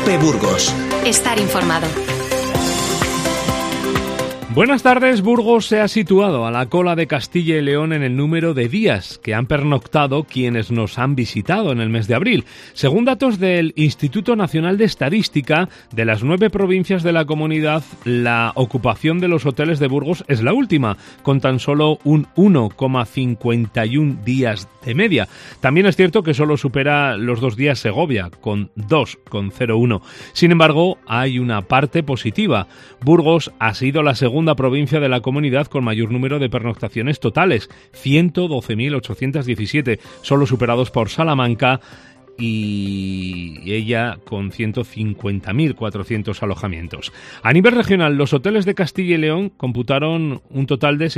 COPE Burgos. Estar informado. Buenas tardes. Burgos se ha situado a la cola de Castilla y León en el número de días que han pernoctado quienes nos han visitado en el mes de abril. Según datos del Instituto Nacional de Estadística, de las 9 provincias de la comunidad, la ocupación de los hoteles de Burgos es la última, con tan solo un 1,51 días de media. También es cierto que solo supera los 2 días Segovia, con 2,01. Sin embargo, hay una parte positiva. Burgos ha sido la segunda provincia de la comunidad con mayor número de pernoctaciones totales, 112.817, solo superados por Salamanca y ella con 150.400 alojamientos. A nivel regional, los hoteles de Castilla y León computaron un total de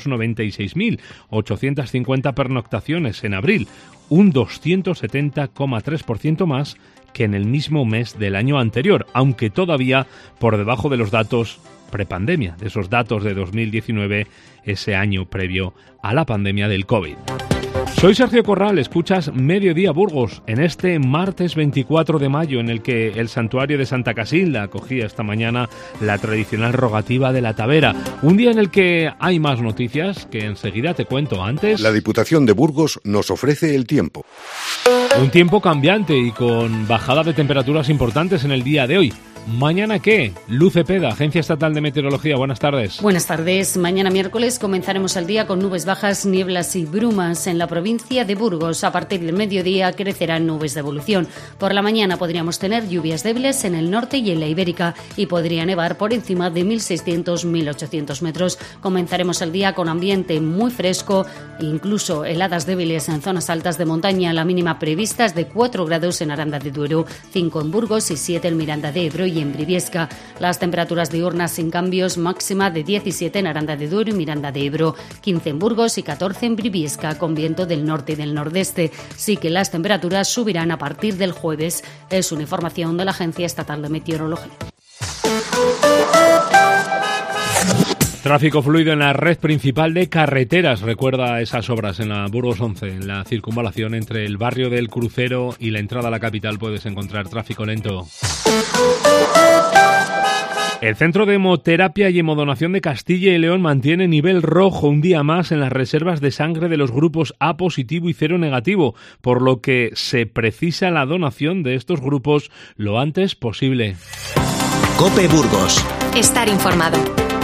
696.850 pernoctaciones en abril, un 270,3% más que en el mismo mes del año anterior, aunque todavía por debajo de los datos prepandemia, de esos datos de 2019, ese año previo a la pandemia del COVID. Soy Sergio Corral, escuchas Mediodía Burgos en este martes 24 de mayo en el que el santuario de Santa Casilda acogía esta mañana la tradicional rogativa de la Tavera. Un día en el que hay más noticias que enseguida te cuento. Antes, la Diputación de Burgos nos ofrece el tiempo. Un tiempo cambiante y con bajada de temperaturas importantes en el día de hoy. ¿Mañana qué? Luz Cepeda, Agencia Estatal de Meteorología, buenas tardes. Buenas tardes. Mañana miércoles comenzaremos el día con nubes bajas, nieblas y brumas en la provincia de Burgos. A partir del mediodía crecerán nubes de evolución. Por la mañana podríamos tener lluvias débiles en el norte y en la Ibérica y podría nevar por encima de 1.600-1.800 metros. Comenzaremos el día con ambiente muy fresco, incluso heladas débiles en zonas altas de montaña. La mínima prevista es de 4 grados en Aranda de Duero, 5 en Burgos y 7 en Miranda de Ebro y en Briviesca. Las temperaturas diurnas sin cambios, máxima de 17 en Aranda de Duero y Miranda de Ebro, 15 en Burgos y 14 en Briviesca, con viento del norte y del nordeste. Sí que las temperaturas subirán a partir del jueves. Es una información de la Agencia Estatal de Meteorología. Tráfico fluido en la red principal de carreteras. Recuerda esas obras en la Burgos 11, en la circunvalación entre el barrio del Crucero y la entrada a la capital puedes encontrar tráfico lento. El Centro de Hemoterapia y Hemodonación de Castilla y León mantiene nivel rojo un día más en las reservas de sangre de los grupos A positivo y 0 negativo, por lo que se precisa la donación de estos grupos lo antes posible. COPE Burgos. Estar informado.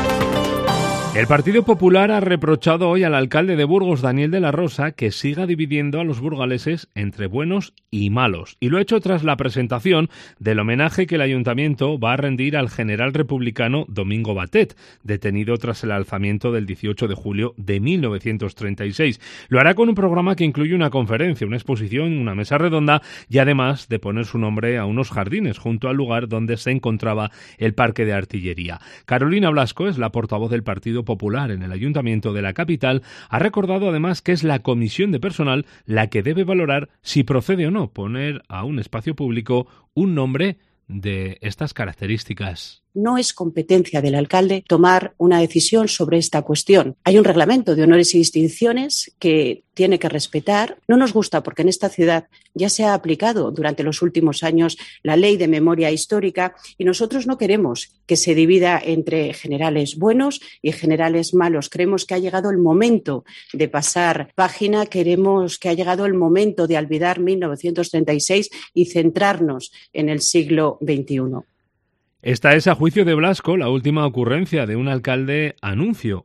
El Partido Popular ha reprochado hoy al alcalde de Burgos, Daniel de la Rosa, que siga dividiendo a los burgaleses entre buenos y malos. Y lo ha hecho tras la presentación del homenaje que el ayuntamiento va a rendir al general republicano Domingo Batet, detenido tras el alzamiento del 18 de julio de 1936. Lo hará con un programa que incluye una conferencia, una exposición, una mesa redonda y además de poner su nombre a unos jardines junto al lugar donde se encontraba el parque de artillería. Carolina Blasco es la portavoz del Partido Popular en el Ayuntamiento de la capital, ha recordado además que es la comisión de personal la que debe valorar si procede o no poner a un espacio público un nombre de estas características. No es competencia del alcalde tomar una decisión sobre esta cuestión. Hay un reglamento de honores y distinciones que tiene que respetar. No nos gusta porque en esta ciudad ya se ha aplicado durante los últimos años la ley de memoria histórica y nosotros no queremos que se divida entre generales buenos y generales malos. Creemos que ha llegado el momento de pasar página, queremos que ha llegado el momento de olvidar 1936 y centrarnos en el siglo XXI. Esta es, a juicio de Blasco, la última ocurrencia de un alcalde anuncio.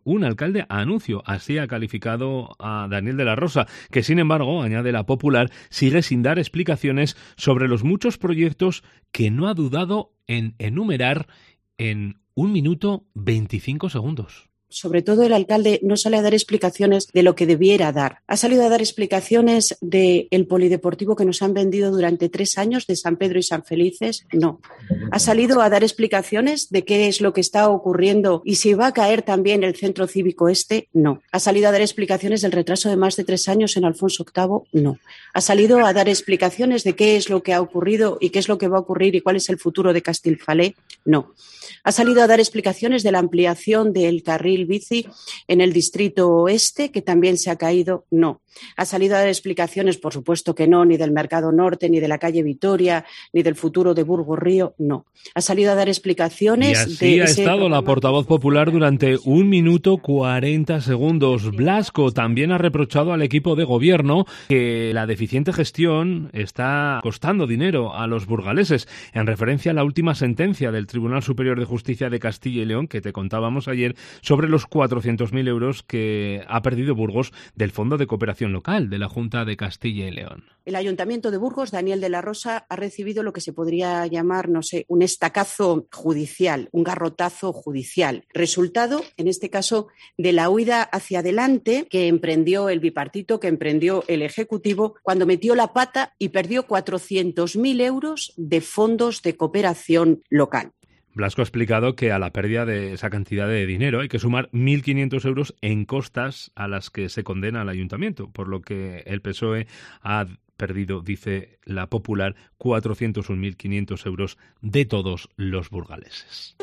Así ha calificado a Daniel de la Rosa, que sin embargo, añade la Popular, sigue sin dar explicaciones sobre los muchos proyectos que no ha dudado en enumerar en 1 minuto 25 segundos. Sobre todo el alcalde no sale a dar explicaciones de lo que debiera dar. Ha salido a dar explicaciones del polideportivo que nos han vendido durante 3 años de San Pedro y San Felices. No. Ha salido a dar explicaciones de qué es lo que está ocurriendo y si va a caer también el centro cívico este. No. Ha salido a dar explicaciones del retraso de más de 3 años en Alfonso VIII. No. Ha salido a dar explicaciones de qué es lo que ha ocurrido y qué es lo que va a ocurrir y cuál es el futuro de Castilfalé. No. Ha salido a dar explicaciones de la ampliación del carril bici en el distrito oeste, que también se ha caído. No. ¿Ha salido a dar explicaciones? Por supuesto que no, ni del Mercado Norte, ni de la calle Vitoria, ni del futuro de Burgos Río, no. Ha salido a dar explicaciones. Y así ha estado la portavoz popular durante 1 minuto 40 segundos. Blasco también ha reprochado al equipo de gobierno que la deficiente gestión está costando dinero a los burgaleses, en referencia a la última sentencia del Tribunal Superior de Justicia de Castilla y León, que te contábamos ayer, sobre los 400.000 euros que ha perdido Burgos del Fondo de Cooperación Local de la Junta de Castilla y León. El Ayuntamiento de Burgos, Daniel de la Rosa, ha recibido lo que se podría llamar, un estacazo judicial, un garrotazo judicial. Resultado, en este caso, de la huida hacia adelante que emprendió el bipartito, que emprendió el Ejecutivo, cuando metió la pata y perdió 400.000 euros de fondos de cooperación local. Blasco ha explicado que a la pérdida de esa cantidad de dinero hay que sumar 1.500 euros en costas a las que se condena al ayuntamiento, por lo que el PSOE ha perdido, dice la popular, 401.500 euros de todos los burgaleses.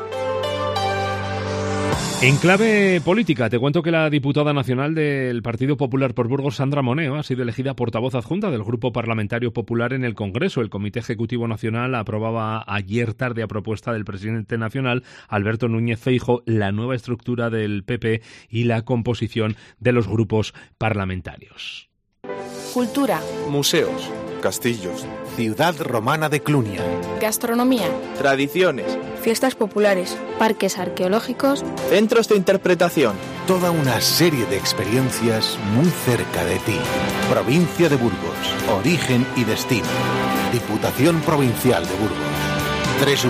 En clave política, te cuento que la diputada nacional del Partido Popular por Burgos, Sandra Moneo, ha sido elegida portavoz adjunta del Grupo Parlamentario Popular en el Congreso. El Comité Ejecutivo Nacional aprobaba ayer tarde, a propuesta del presidente nacional, Alberto Núñez Feijóo, la nueva estructura del PP y la composición de los grupos parlamentarios. Cultura. Museos. Castillos. Ciudad romana de Clunia. Gastronomía. Tradiciones. Fiestas populares. Parques arqueológicos. Centros de interpretación. Toda una serie de experiencias muy cerca de ti. Provincia de Burgos. Origen y destino. Diputación Provincial de Burgos.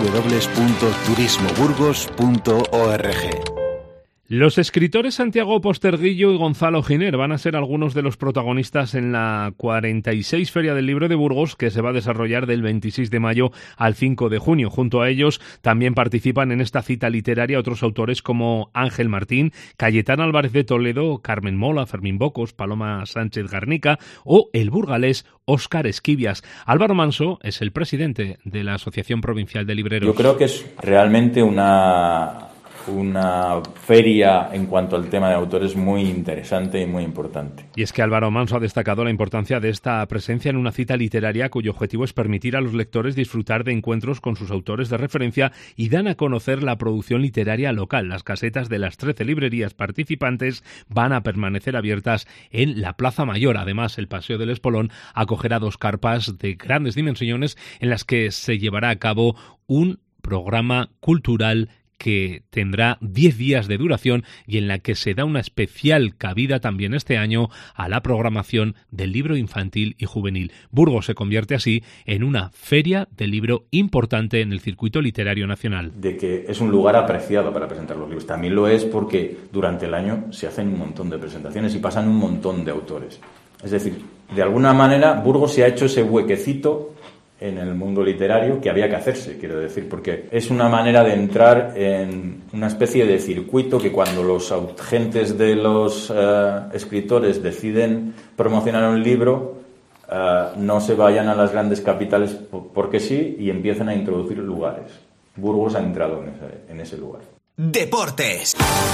www.turismoburgos.org. Los escritores Santiago Posterguillo y Gonzalo Giner van a ser algunos de los protagonistas en la 46 Feria del Libro de Burgos, que se va a desarrollar del 26 de mayo al 5 de junio. Junto a ellos también participan en esta cita literaria otros autores como Ángel Martín, Cayetán Álvarez de Toledo, Carmen Mola, Fermín Bocos, Paloma Sánchez Garnica o el burgalés Óscar Esquivias. Álvaro Manso es el presidente de la Asociación Provincial de Libreros. Yo creo que es realmente una feria en cuanto al tema de autores muy interesante y muy importante. Y es que Álvaro Manso ha destacado la importancia de esta presencia en una cita literaria cuyo objetivo es permitir a los lectores disfrutar de encuentros con sus autores de referencia y dan a conocer la producción literaria local. Las casetas de las 13 librerías participantes van a permanecer abiertas en la Plaza Mayor. Además, el Paseo del Espolón acogerá 2 carpas de grandes dimensiones en las que se llevará a cabo un programa cultural que tendrá 10 días de duración y en la que se da una especial cabida también este año a la programación del libro infantil y juvenil. Burgos se convierte así en una feria del libro importante en el circuito literario nacional. De que es un lugar apreciado para presentar los libros. También lo es porque durante el año se hacen un montón de presentaciones y pasan un montón de autores. Es decir, de alguna manera Burgos se ha hecho ese huequecito en el mundo literario que había que hacerse, quiero decir, porque es una manera de entrar en una especie de circuito que cuando los agentes de los escritores deciden promocionar un libro, no se vayan a las grandes capitales porque sí y empiezan a introducir lugares. Burgos ha entrado en ese lugar. Deportes.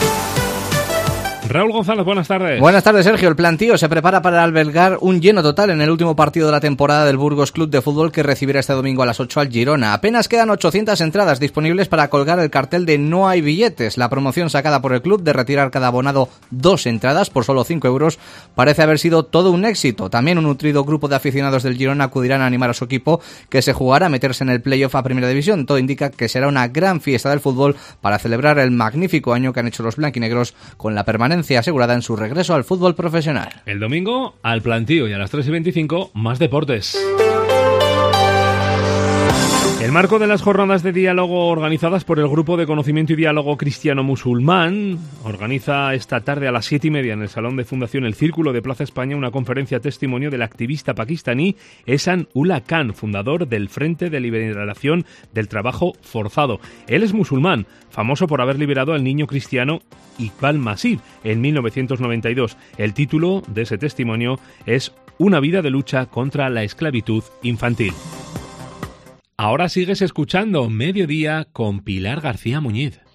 Raúl González, buenas tardes. Buenas tardes, Sergio. El plantío se prepara para albergar un lleno total en el último partido de la temporada del Burgos Club de Fútbol, que recibirá este domingo a las 8 al Girona. Apenas quedan 800 entradas disponibles para colgar el cartel de No hay billetes. La promoción sacada por el club de retirar cada abonado 2 entradas por solo 5 euros parece haber sido todo un éxito. También un nutrido grupo de aficionados del Girona acudirán a animar a su equipo, que se jugará a meterse en el playoff a Primera División. Todo indica que será una gran fiesta del fútbol para celebrar el magnífico año que han hecho los blanquinegros con la permanencia asegurada en su regreso al fútbol profesional. El domingo al plantío y a las 3:25 más deportes. El marco de las jornadas de diálogo organizadas por el Grupo de Conocimiento y Diálogo Cristiano-Musulmán organiza esta tarde a las 7:30 en el Salón de Fundación El Círculo de Plaza España una conferencia testimonio del activista pakistaní Ehsan Ullah Khan, fundador del Frente de Liberación del Trabajo Forzado. Él es musulmán, famoso por haber liberado al niño cristiano Iqbal Masih en 1992. El título de ese testimonio es Una vida de lucha contra la esclavitud infantil. Ahora sigues escuchando Mediodía con Pilar García Muñiz.